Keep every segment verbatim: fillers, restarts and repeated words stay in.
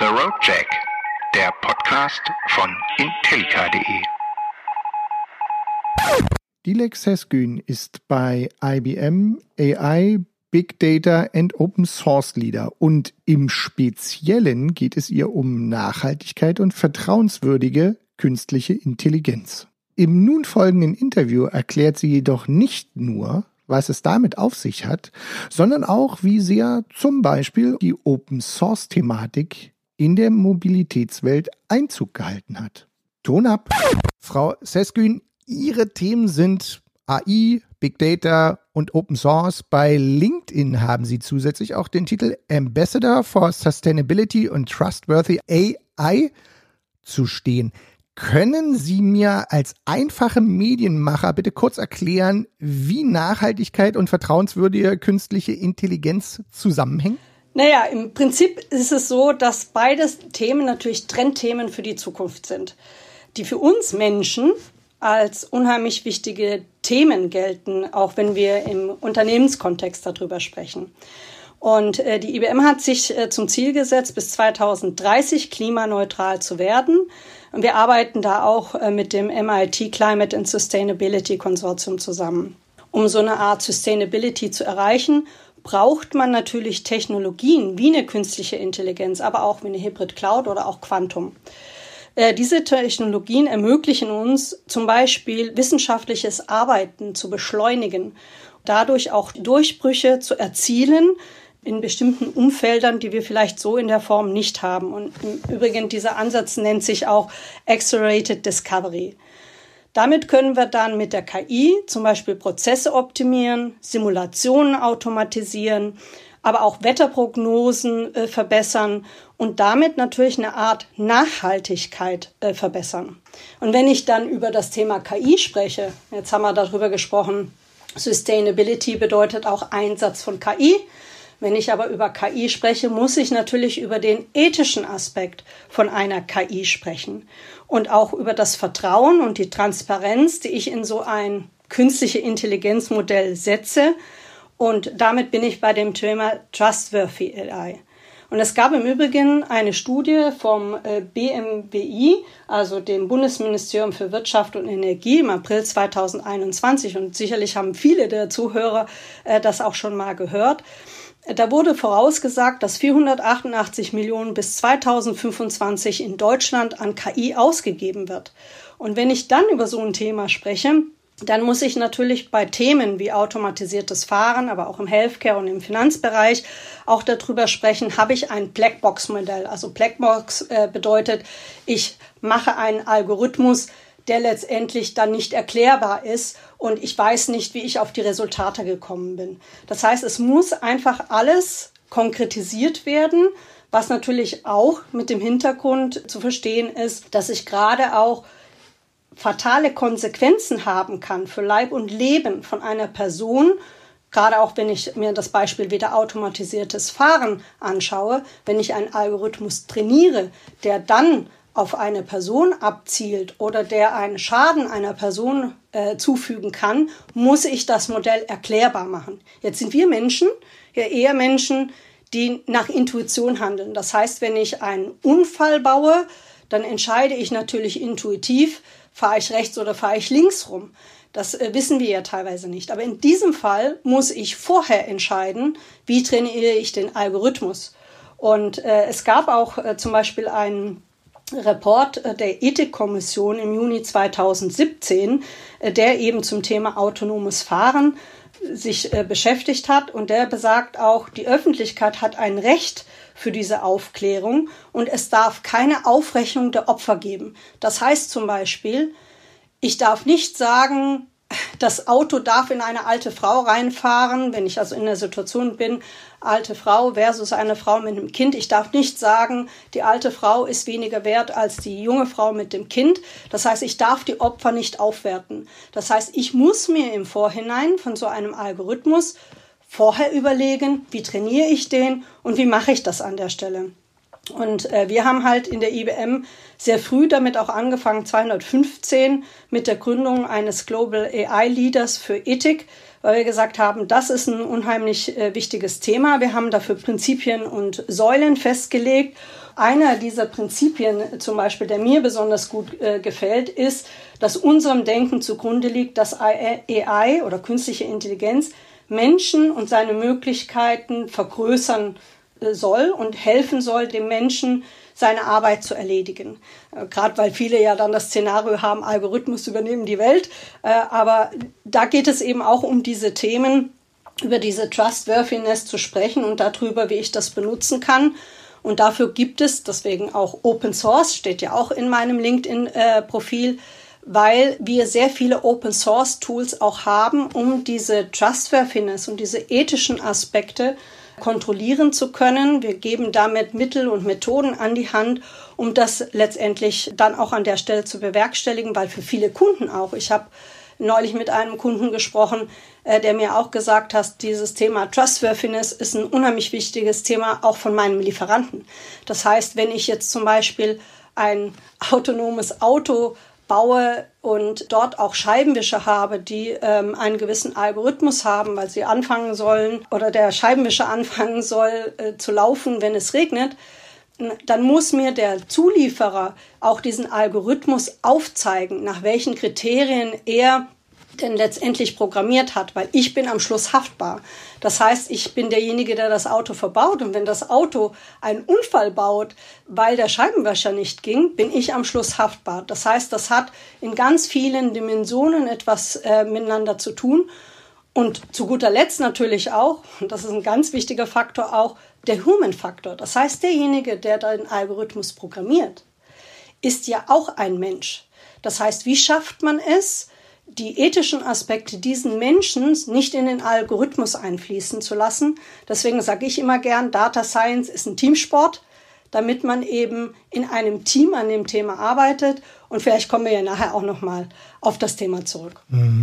Roadcheck, der Podcast von Intellica punkt de. Dilek Sezgin ist bei I B M A I, Big Data and Open Source Leader und im Speziellen geht es ihr um Nachhaltigkeit und vertrauenswürdige künstliche Intelligenz. Im nun folgenden Interview erklärt sie jedoch nicht nur, was es damit auf sich hat, sondern auch, wie sehr zum Beispiel die Open-Source-Thematik in der Mobilitätswelt Einzug gehalten hat. Ton ab! Frau Sezgin, Ihre Themen sind A I, Big Data und Open Source. Bei LinkedIn haben Sie zusätzlich auch den Titel Ambassador for Sustainability and Trustworthy A I zu stehen. Können Sie mir als einfache Medienmacher bitte kurz erklären, wie Nachhaltigkeit und vertrauenswürdige künstliche Intelligenz zusammenhängen? Naja, im Prinzip ist es so, dass beide Themen natürlich Trendthemen für die Zukunft sind, die für uns Menschen als unheimlich wichtige Themen gelten, auch wenn wir im Unternehmenskontext darüber sprechen. Und äh, die I B M hat sich äh, zum Ziel gesetzt, bis zweitausenddreißig klimaneutral zu werden. Und wir arbeiten da auch äh, mit dem M I T Climate and Sustainability Consortium zusammen. Um so eine Art Sustainability zu erreichen, braucht man natürlich Technologien wie eine künstliche Intelligenz, aber auch wie eine Hybrid Cloud oder auch Quantum. Äh, diese Technologien ermöglichen uns zum Beispiel wissenschaftliches Arbeiten zu beschleunigen, dadurch auch Durchbrüche zu erzielen in bestimmten Umfeldern, die wir vielleicht so in der Form nicht haben. Und im Übrigen, dieser Ansatz nennt sich auch Accelerated Discovery. Damit können wir dann mit der K I zum Beispiel Prozesse optimieren, Simulationen automatisieren, aber auch Wetterprognosen äh, verbessern und damit natürlich eine Art Nachhaltigkeit äh, verbessern. Und wenn ich dann über das Thema K I spreche, jetzt haben wir darüber gesprochen, Sustainability bedeutet auch Einsatz von K I. Wenn ich aber über K I spreche, muss ich natürlich über den ethischen Aspekt von einer K I sprechen und auch über das Vertrauen und die Transparenz, die ich in so ein künstliche Intelligenzmodell setze. Und damit bin ich bei dem Thema Trustworthy A I. Und es gab im Übrigen eine Studie vom B M W I, also dem Bundesministerium für Wirtschaft und Energie, im April zweitausendeinundzwanzig. Und sicherlich haben viele der Zuhörer das auch schon mal gehört. Da wurde vorausgesagt, dass vierhundertachtundachtzig Millionen bis zweitausendfünfundzwanzig in Deutschland an K I ausgegeben wird. Und wenn ich dann über so ein Thema spreche, dann muss ich natürlich bei Themen wie automatisiertes Fahren, aber auch im Healthcare und im Finanzbereich auch darüber sprechen, habe ich ein Blackbox-Modell. Also Blackbox äh, bedeutet, ich mache einen Algorithmus, der letztendlich dann nicht erklärbar ist und ich weiß nicht, wie ich auf die Resultate gekommen bin. Das heißt, es muss einfach alles konkretisiert werden, was natürlich auch mit dem Hintergrund zu verstehen ist, dass ich gerade auch fatale Konsequenzen haben kann für Leib und Leben von einer Person, gerade auch wenn ich mir das Beispiel wieder automatisiertes Fahren anschaue, wenn ich einen Algorithmus trainiere, der dann auf eine Person abzielt oder der einen Schaden einer Person äh, zufügen kann, muss ich das Modell erklärbar machen. Jetzt sind wir Menschen, ja eher Menschen, die nach Intuition handeln. Das heißt, wenn ich einen Unfall baue, dann entscheide ich natürlich intuitiv, fahre ich rechts oder fahre ich links rum. Das äh, wissen wir ja teilweise nicht. Aber in diesem Fall muss ich vorher entscheiden, wie trainiere ich den Algorithmus. Und äh, es gab auch äh, zum Beispiel einen Report äh, der Ethikkommission im Juni zweitausendsiebzehn, äh, der eben zum Thema autonomes Fahren sich äh, beschäftigt hat. Und der besagt auch, die Öffentlichkeit hat ein Recht für diese Aufklärung und es darf keine Aufrechnung der Opfer geben. Das heißt zum Beispiel, ich darf nicht sagen, das Auto darf in eine alte Frau reinfahren, wenn ich also in der Situation bin, alte Frau versus eine Frau mit einem Kind. Ich darf nicht sagen, die alte Frau ist weniger wert als die junge Frau mit dem Kind. Das heißt, ich darf die Opfer nicht aufwerten. Das heißt, ich muss mir im Vorhinein von so einem Algorithmus vorher überlegen, wie trainiere ich den und wie mache ich das an der Stelle. Und äh, wir haben halt in der I B M sehr früh damit auch angefangen, zweitausendfünfzehn mit der Gründung eines Global A I Leaders für Ethik, weil wir gesagt haben, das ist ein unheimlich äh, wichtiges Thema. Wir haben dafür Prinzipien und Säulen festgelegt. Einer dieser Prinzipien zum Beispiel, der mir besonders gut äh, gefällt, ist, dass unserem Denken zugrunde liegt, dass A I oder künstliche Intelligenz Menschen und seine Möglichkeiten vergrößern soll und helfen soll, dem Menschen seine Arbeit zu erledigen. Äh, Gerade weil viele ja dann das Szenario haben, Algorithmus übernehmen die Welt. Äh, aber da geht es eben auch um diese Themen, über diese Trustworthiness zu sprechen und darüber, wie ich das benutzen kann. Und dafür gibt es, deswegen auch Open Source, steht ja auch in meinem LinkedIn-Profil, äh, weil wir sehr viele Open-Source-Tools auch haben, um diese Trustworthiness und diese ethischen Aspekte kontrollieren zu können. Wir geben damit Mittel und Methoden an die Hand, um das letztendlich dann auch an der Stelle zu bewerkstelligen, weil für viele Kunden auch, ich habe neulich mit einem Kunden gesprochen, äh, der mir auch gesagt hat, dieses Thema Trustworthiness ist ein unheimlich wichtiges Thema auch von meinem Lieferanten. Das heißt, wenn ich jetzt zum Beispiel ein autonomes Auto baue und dort auch Scheibenwischer habe, die ähm, einen gewissen Algorithmus haben, weil sie anfangen sollen oder der Scheibenwischer anfangen soll äh, zu laufen, wenn es regnet, dann muss mir der Zulieferer auch diesen Algorithmus aufzeigen, nach welchen Kriterien er denn letztendlich programmiert hat, weil ich bin am Schluss haftbar. Das heißt, ich bin derjenige, der das Auto verbaut, und wenn das Auto einen Unfall baut, weil der Scheibenwischer nicht ging, bin ich am Schluss haftbar. Das heißt, das hat in ganz vielen Dimensionen etwas äh, miteinander zu tun. Und zu guter Letzt natürlich auch, und das ist ein ganz wichtiger Faktor auch, der Human-Faktor. Das heißt, derjenige, der den Algorithmus programmiert, ist ja auch ein Mensch. Das heißt, wie schafft man es, die ethischen Aspekte diesen Menschen nicht in den Algorithmus einfließen zu lassen? Deswegen sage ich immer gern, Data Science ist ein Teamsport, damit man eben in einem Team an dem Thema arbeitet. Und vielleicht kommen wir ja nachher auch nochmal auf das Thema zurück.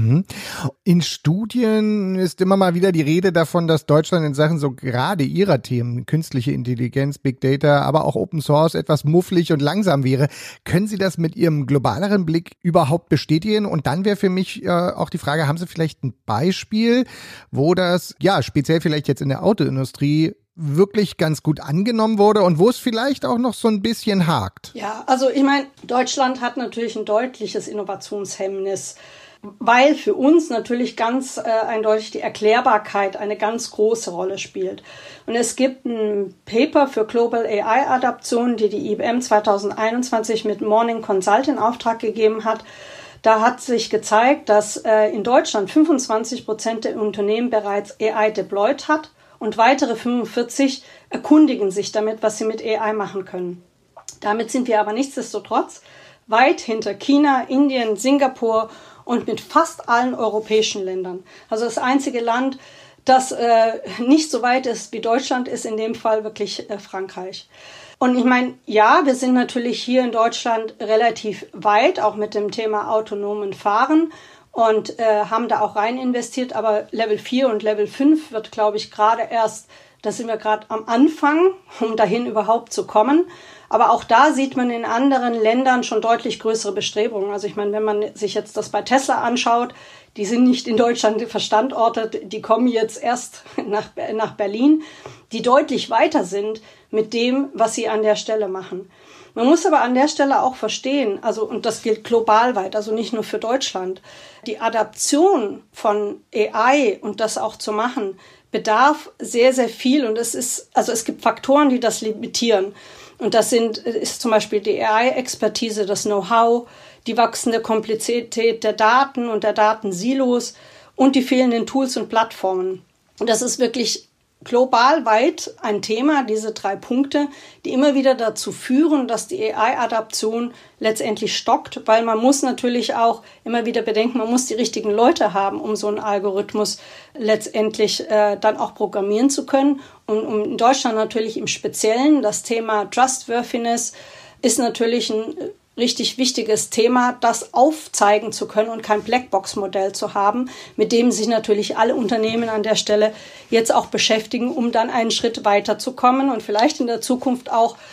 In Studien ist immer mal wieder die Rede davon, dass Deutschland in Sachen so gerade ihrer Themen, künstliche Intelligenz, Big Data, aber auch Open Source, etwas mufflig und langsam wäre. Können Sie das mit Ihrem globaleren Blick überhaupt bestätigen? Und dann wäre für mich äh, auch die Frage, haben Sie vielleicht ein Beispiel, wo das, ja, speziell vielleicht jetzt in der Autoindustrie wirklich ganz gut angenommen wurde und wo es vielleicht auch noch so ein bisschen hakt? Ja, also ich meine, Deutschland hat natürlich ein deutliches Innovationshemmnis, weil für uns natürlich ganz äh, eindeutig die Erklärbarkeit eine ganz große Rolle spielt. Und es gibt ein Paper für Global A I-Adaption, die die I B M zweitausendeinundzwanzig mit Morning Consult in Auftrag gegeben hat. Da hat sich gezeigt, dass äh, in Deutschland fünfundzwanzig Prozent der Unternehmen bereits A I deployed hat. Und weitere fünfundvierzig erkundigen sich damit, was sie mit A I machen können. Damit sind wir aber nichtsdestotrotz weit hinter China, Indien, Singapur und mit fast allen europäischen Ländern. Also das einzige Land, das äh, nicht so weit ist wie Deutschland, ist in dem Fall wirklich äh, Frankreich. Und ich meine, ja, wir sind natürlich hier in Deutschland relativ weit, auch mit dem Thema autonomen Fahren. Und äh, haben da auch rein investiert, aber Level vier und Level fünf wird, glaube ich, gerade erst, da sind wir gerade am Anfang, um dahin überhaupt zu kommen. Aber auch da sieht man in anderen Ländern schon deutlich größere Bestrebungen. Also ich meine, wenn man sich jetzt das bei Tesla anschaut, die sind nicht in Deutschland verstandortet, die kommen jetzt erst nach, nach Berlin, die deutlich weiter sind mit dem, was sie an der Stelle machen. Man muss aber an der Stelle auch verstehen, also, und das gilt global weit, also nicht nur für Deutschland, die Adaption von A I und das auch zu machen, bedarf sehr, sehr viel. Und es ist, also es gibt Faktoren, die das limitieren. Und das sind, ist zum Beispiel die A I-Expertise, das Know-how, die wachsende Komplexität der Daten und der Datensilos und die fehlenden Tools und Plattformen. Und das ist wirklich global weit ein Thema, diese drei Punkte, die immer wieder dazu führen, dass die A I-Adaption letztendlich stockt, weil man muss natürlich auch immer wieder bedenken, man muss die richtigen Leute haben, um so einen Algorithmus letztendlich äh, dann auch programmieren zu können. Und um in Deutschland natürlich im Speziellen das Thema Trustworthiness ist natürlich ein richtig wichtiges Thema, das aufzeigen zu können und kein Blackbox-Modell zu haben, mit dem sich natürlich alle Unternehmen an der Stelle jetzt auch beschäftigen, um dann einen Schritt weiter zu kommen und vielleicht in der Zukunft auch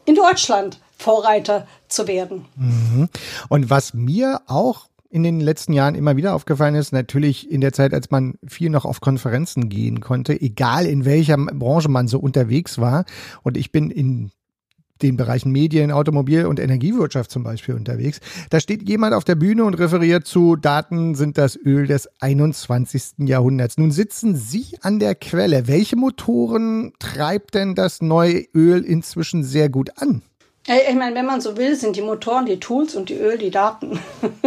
in Deutschland Vorreiter zu werden. Mhm. Und was mir auch in den letzten Jahren immer wieder aufgefallen ist, natürlich in der Zeit, als man viel noch auf Konferenzen gehen konnte, egal in welcher Branche man so unterwegs war. Und ich bin in den Bereichen Medien, Automobil und Energiewirtschaft zum Beispiel unterwegs. Da steht jemand auf der Bühne und referiert zu, Daten sind das Öl des einundzwanzigsten Jahrhunderts. Nun sitzen Sie an der Quelle. Welche Motoren treibt denn das neue Öl inzwischen sehr gut an? Ich meine, wenn man so will, sind die Motoren die Tools und die Öl die Daten.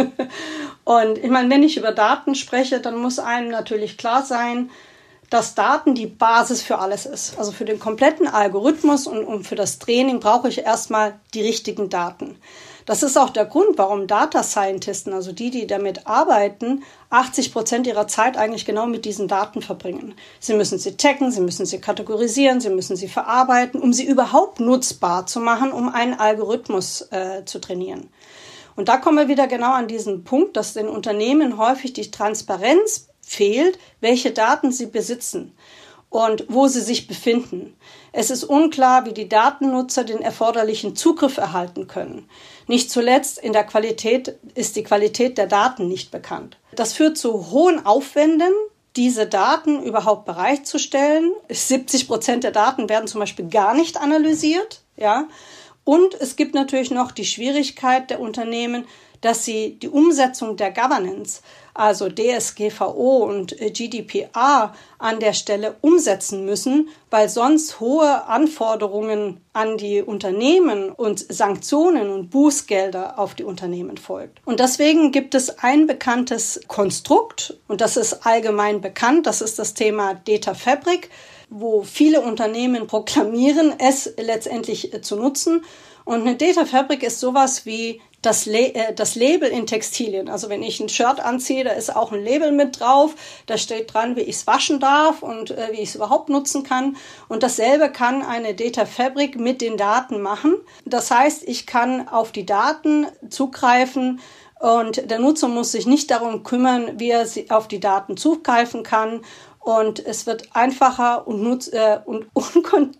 Und ich meine, wenn ich über Daten spreche, dann muss einem natürlich klar sein, dass Daten die Basis für alles ist. Also für den kompletten Algorithmus und, und für das Training brauche ich erstmal die richtigen Daten. Das ist auch der Grund, warum Data Scientisten, also die, die damit arbeiten, achtzig Prozent ihrer Zeit eigentlich genau mit diesen Daten verbringen. Sie müssen sie taggen, sie müssen sie kategorisieren, sie müssen sie verarbeiten, um sie überhaupt nutzbar zu machen, um einen Algorithmus äh, zu trainieren. Und da kommen wir wieder genau an diesen Punkt, dass den Unternehmen häufig die Transparenz fehlt, welche Daten sie besitzen und wo sie sich befinden. Es ist unklar, wie die Datennutzer den erforderlichen Zugriff erhalten können. Nicht zuletzt in der Qualität ist die Qualität der Daten nicht bekannt. Das führt zu hohen Aufwänden, diese Daten überhaupt bereitzustellen. siebzig Prozent der Daten werden zum Beispiel gar nicht analysiert, ja. Und es gibt natürlich noch die Schwierigkeit der Unternehmen, dass sie die Umsetzung der Governance, also D S G V O und G D P R, an der Stelle umsetzen müssen, weil sonst hohe Anforderungen an die Unternehmen und Sanktionen und Bußgelder auf die Unternehmen folgt. Und deswegen gibt es ein bekanntes Konstrukt, und das ist allgemein bekannt, das ist das Thema Data Fabric, wo viele Unternehmen proklamieren, es letztendlich zu nutzen. Und eine Data Fabric ist sowas wie das, Le- äh, das Label in Textilien. Also wenn ich ein Shirt anziehe, da ist auch ein Label mit drauf. Da steht dran, wie ich es waschen darf und äh, wie ich es überhaupt nutzen kann. Und dasselbe kann eine Data Fabric mit den Daten machen. Das heißt, ich kann auf die Daten zugreifen und der Nutzer muss sich nicht darum kümmern, wie er auf die Daten zugreifen kann. Und es wird einfacher und, nutz- äh, und unkon-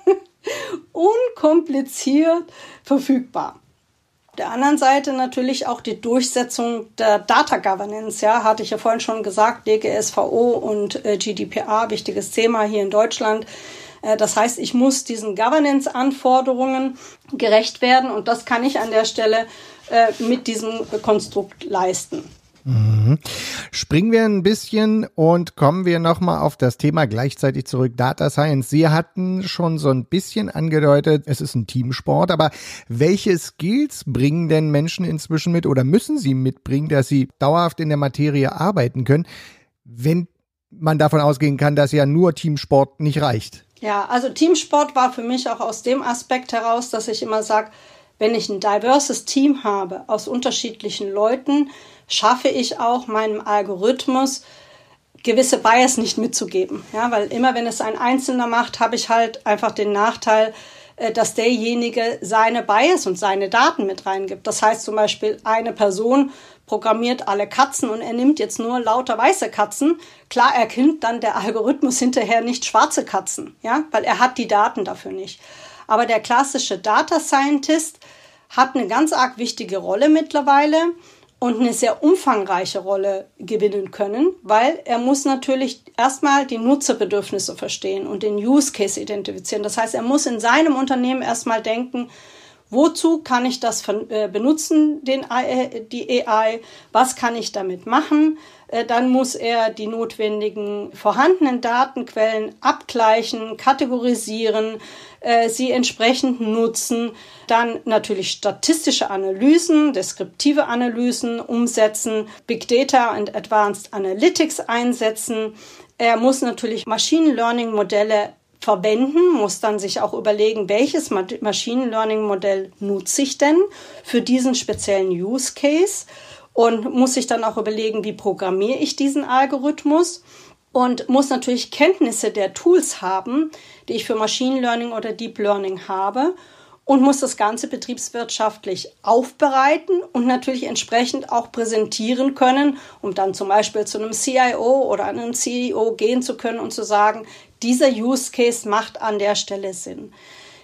unkompliziert verfügbar. Auf der anderen Seite natürlich auch die Durchsetzung der Data Governance. Ja, hatte ich ja vorhin schon gesagt, D G S V O und äh, G D P R, wichtiges Thema hier in Deutschland. Äh, das heißt, ich muss diesen Governance-Anforderungen gerecht werden und das kann ich an der Stelle äh, mit diesem Konstrukt leisten. Mhm. Springen wir ein bisschen und kommen wir nochmal auf das Thema gleichzeitig zurück, Data Science. Sie hatten schon so ein bisschen angedeutet, es ist ein Teamsport, aber welche Skills bringen denn Menschen inzwischen mit oder müssen sie mitbringen, dass sie dauerhaft in der Materie arbeiten können, wenn man davon ausgehen kann, dass ja nur Teamsport nicht reicht? Ja, also Teamsport war für mich auch aus dem Aspekt heraus, dass ich immer sage, wenn ich ein diverses Team habe aus unterschiedlichen Leuten, schaffe ich auch meinem Algorithmus gewisse Bias nicht mitzugeben. Ja, weil immer wenn es ein Einzelner macht, habe ich halt einfach den Nachteil, dass derjenige seine Bias und seine Daten mit reingibt. Das heißt zum Beispiel, eine Person programmiert alle Katzen und er nimmt jetzt nur lauter weiße Katzen. Klar erkennt dann der Algorithmus hinterher nicht schwarze Katzen, ja, weil er hat die Daten dafür nicht. Aber der klassische Data Scientist hat eine ganz arg wichtige Rolle mittlerweile und eine sehr umfangreiche Rolle gewinnen können, weil er muss natürlich erstmal die Nutzerbedürfnisse verstehen und den Use Case identifizieren. Das heißt, er muss in seinem Unternehmen erstmal denken, wozu kann ich das benutzen, den, die A I, was kann ich damit machen? Dann muss er die notwendigen vorhandenen Datenquellen abgleichen, kategorisieren, sie entsprechend nutzen, dann natürlich statistische Analysen, deskriptive Analysen umsetzen, Big Data und Advanced Analytics einsetzen. Er muss natürlich Machine Learning Modelle verwenden, muss dann sich auch überlegen, welches Machine Learning Modell nutze ich denn für diesen speziellen Use Case und muss sich dann auch überlegen, wie programmiere ich diesen Algorithmus und muss natürlich Kenntnisse der Tools haben, die ich für Machine Learning oder Deep Learning habe und muss das Ganze betriebswirtschaftlich aufbereiten und natürlich entsprechend auch präsentieren können, um dann zum Beispiel zu einem C I O oder einem C E O gehen zu können und zu sagen, dieser Use Case macht an der Stelle Sinn.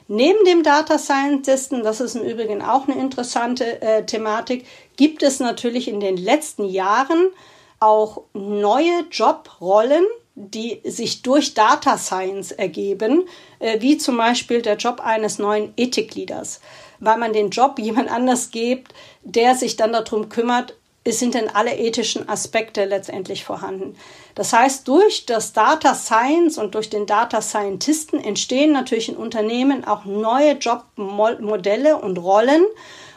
Neben dem Data Scientisten, das ist im Übrigen auch eine interessante äh, Thematik, gibt es natürlich in den letzten Jahren auch neue Jobrollen, die sich durch Data Science ergeben, äh, wie zum Beispiel der Job eines neuen Ethikleaders, weil man den Job jemand anders gibt, der sich dann darum kümmert, sind denn alle ethischen Aspekte letztendlich vorhanden. Das heißt, durch das Data Science und durch den Data Scientisten entstehen natürlich in Unternehmen auch neue Jobmodelle und Rollen,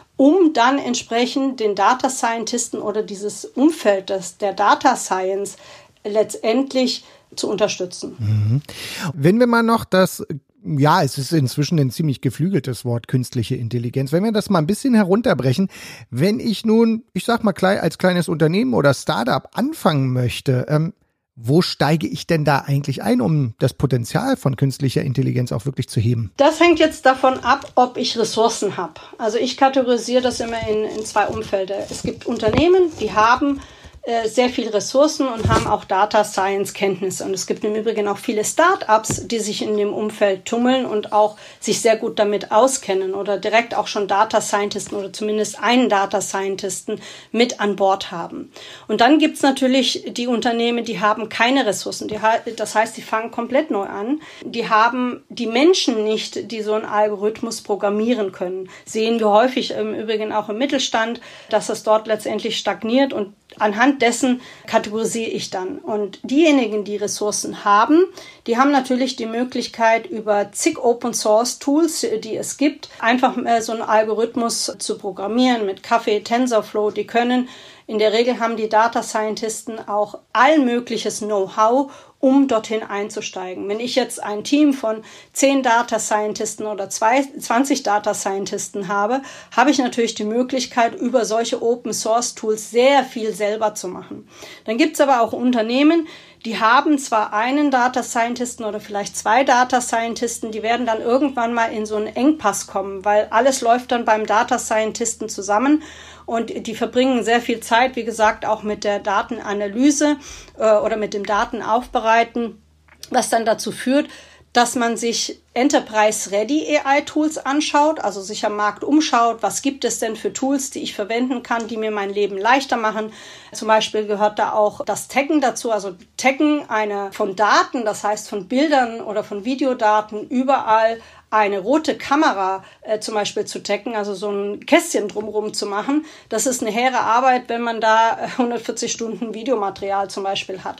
um dann entsprechend den Data Scientisten oder dieses Umfeld des, der Data Science letztendlich zu unterstützen. Mhm. Wenn wir mal noch das, ja, es ist inzwischen ein ziemlich geflügeltes Wort, künstliche Intelligenz. Wenn wir das mal ein bisschen herunterbrechen, wenn ich nun, ich sag mal als kleines Unternehmen oder Startup anfangen möchte, ähm, wo steige ich denn da eigentlich ein, um das Potenzial von künstlicher Intelligenz auch wirklich zu heben? Das hängt jetzt davon ab, ob ich Ressourcen habe. Also ich kategorisiere das immer in, in zwei Umfelder. Es gibt Unternehmen, die haben sehr viel Ressourcen und haben auch Data Science Kenntnisse. Und es gibt im Übrigen auch viele Start-ups, die sich in dem Umfeld tummeln und auch sich sehr gut damit auskennen oder direkt auch schon Data Scientisten oder zumindest einen Data Scientisten mit an Bord haben. Und dann gibt's natürlich die Unternehmen, die haben keine Ressourcen. Die, das heißt, die fangen komplett neu an. Die haben die Menschen nicht, die so einen Algorithmus programmieren können. Sehen wir häufig im Übrigen auch im Mittelstand, dass es dort letztendlich stagniert und anhand dessen kategorisiere ich dann. Und diejenigen, die Ressourcen haben, die haben natürlich die Möglichkeit, über zig Open-Source-Tools, die es gibt, einfach so einen Algorithmus zu programmieren mit Caffe, TensorFlow. Die können, in der Regel haben die Data Scientisten auch all mögliches Know-how, um dorthin einzusteigen. Wenn ich jetzt ein Team von zehn Data Scientisten oder zwanzig Data Scientisten habe, habe ich natürlich die Möglichkeit, über solche Open-Source-Tools sehr viel selber zu machen. Dann gibt es aber auch Unternehmen, die haben zwar einen Data Scientisten oder vielleicht zwei Data Scientisten, die werden dann irgendwann mal in so einen Engpass kommen, weil alles läuft dann beim Data Scientisten zusammen. Und die verbringen sehr viel Zeit, wie gesagt, auch mit der Datenanalyse äh, oder mit dem Datenaufbereiten, was dann dazu führt, dass man sich Enterprise-Ready A I-Tools anschaut, also sich am Markt umschaut, was gibt es denn für Tools, die ich verwenden kann, die mir mein Leben leichter machen. Zum Beispiel gehört da auch das Taggen dazu, also Taggen eine von Daten, das heißt von Bildern oder von Videodaten überall eine rote Kamera äh, zum Beispiel zu taggen, also so ein Kästchen drumherum zu machen. Das ist eine hehre Arbeit, wenn man da hundertvierzig Stunden Videomaterial zum Beispiel hat.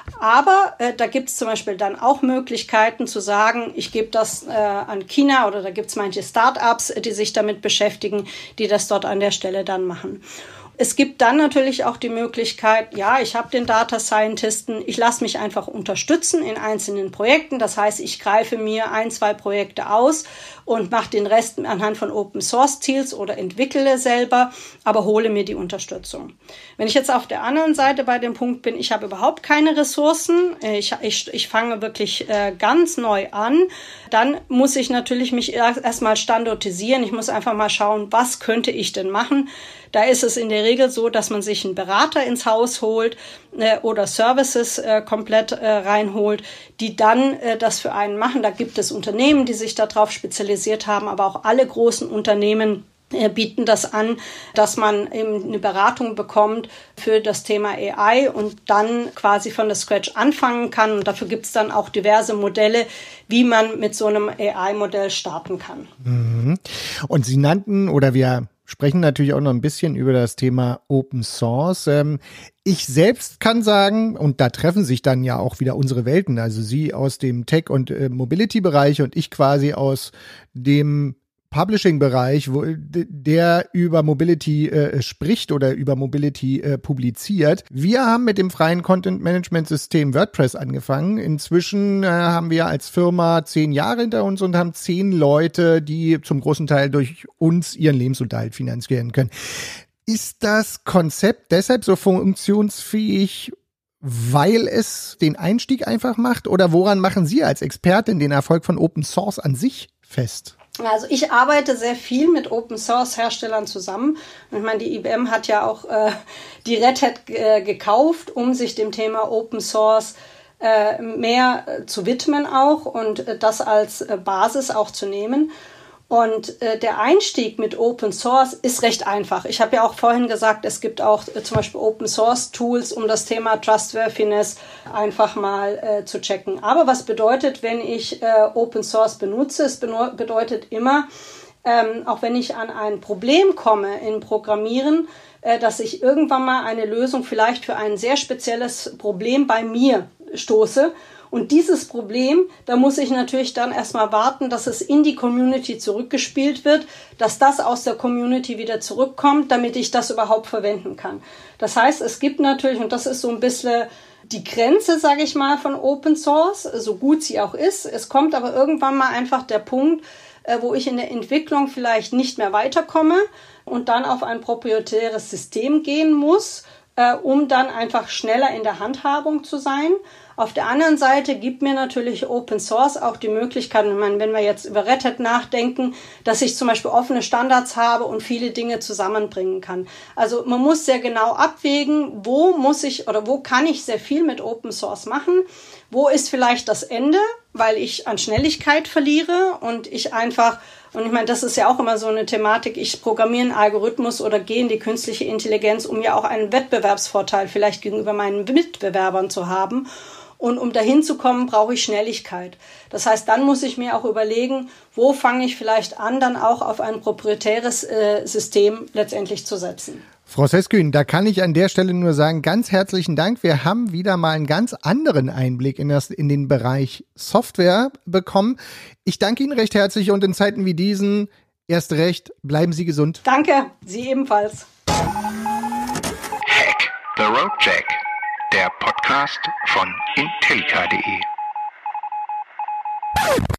Aber äh, da gibt es zum Beispiel dann auch Möglichkeiten zu sagen, ich gebe das äh, an China oder da gibt es manche Start-ups, die sich damit beschäftigen, die das dort an der Stelle dann machen. Es gibt dann natürlich auch die Möglichkeit, ja, ich habe den Data Scientisten, ich lasse mich einfach unterstützen in einzelnen Projekten. Das heißt, ich greife mir ein, zwei Projekte aus und mache den Rest anhand von Open Source Tools oder entwickle selber, aber hole mir die Unterstützung. Wenn ich jetzt auf der anderen Seite bei dem Punkt bin, ich habe überhaupt keine Ressourcen, ich, ich, ich fange wirklich äh, ganz neu an, dann muss ich natürlich mich erstmal standardisieren. Ich muss einfach mal schauen, was könnte ich denn machen. Da ist es in der Regel so, dass man sich einen Berater ins Haus holt äh, oder Services äh, komplett äh, reinholt, die dann äh, das für einen machen. Da gibt es Unternehmen, die sich darauf spezialisiert haben, aber auch alle großen Unternehmen äh, bieten das an, dass man eben eine Beratung bekommt für das Thema A I und dann quasi von der Scratch anfangen kann. Und dafür gibt es dann auch diverse Modelle, wie man mit so einem A I-Modell starten kann. Mhm. Und Sie nannten, oder wir sprechen natürlich auch noch ein bisschen über das Thema Open Source. Ähm, ich selbst kann sagen, und da treffen sich dann ja auch wieder unsere Welten, also Sie aus dem Tech- und äh, Mobility-Bereich und ich quasi aus dem Publishing-Bereich, wo der über Mobility äh, spricht oder über Mobility äh, publiziert. Wir haben mit dem freien Content-Management-System WordPress angefangen. Inzwischen äh, haben wir als Firma zehn Jahre hinter uns und haben zehn Leute, die zum großen Teil durch uns ihren Lebensunterhalt finanzieren können. Ist das Konzept deshalb so funktionsfähig, weil es den Einstieg einfach macht? Oder woran machen Sie als Expertin den Erfolg von Open Source an sich fest? Also ich arbeite sehr viel mit Open-Source-Herstellern zusammen. Ich meine, die I B M hat ja auch äh, die Red Hat äh, gekauft, um sich dem Thema Open Source äh, mehr äh, zu widmen auch und äh, das als äh, Basis auch zu nehmen. Und äh, der Einstieg mit Open Source ist recht einfach. Ich habe ja auch vorhin gesagt, es gibt auch äh, zum Beispiel Open Source Tools, um das Thema Trustworthiness einfach mal äh, zu checken. Aber was bedeutet, wenn ich äh, Open Source benutze? Es beno- bedeutet immer, ähm, auch wenn ich an ein Problem komme im Programmieren, äh, dass ich irgendwann mal eine Lösung vielleicht für ein sehr spezielles Problem bei mir stoße. Und dieses Problem, da muss ich natürlich dann erstmal warten, dass es in die Community zurückgespielt wird, dass das aus der Community wieder zurückkommt, damit ich das überhaupt verwenden kann. Das heißt, es gibt natürlich, und das ist so ein bisschen die Grenze, sage ich mal, von Open Source, so gut sie auch ist. Es kommt aber irgendwann mal einfach der Punkt, wo ich in der Entwicklung vielleicht nicht mehr weiterkomme und dann auf ein proprietäres System gehen muss, um dann einfach schneller in der Handhabung zu sein. Auf der anderen Seite gibt mir natürlich Open Source auch die Möglichkeit, ich meine, wenn wir jetzt über Red Hat nachdenken, dass ich zum Beispiel offene Standards habe und viele Dinge zusammenbringen kann. Also man muss sehr genau abwägen, wo muss ich oder wo kann ich sehr viel mit Open Source machen, wo ist vielleicht das Ende, weil ich an Schnelligkeit verliere und ich einfach, und ich meine, das ist ja auch immer so eine Thematik, ich programmiere einen Algorithmus oder gehe in die künstliche Intelligenz, um ja auch einen Wettbewerbsvorteil vielleicht gegenüber meinen Mitbewerbern zu haben. Und um dahin zu kommen, brauche ich Schnelligkeit. Das heißt, dann muss ich mir auch überlegen, wo fange ich vielleicht an, dann auch auf ein proprietäres äh, System letztendlich zu setzen. Frau Seskün, da kann ich an der Stelle nur sagen, ganz herzlichen Dank. Wir haben wieder mal einen ganz anderen Einblick in, das, in den Bereich Software bekommen. Ich danke Ihnen recht herzlich und in Zeiten wie diesen erst recht, bleiben Sie gesund. Danke, Sie ebenfalls. Hack the Road Jack, der Podcast von Intellica punkt de.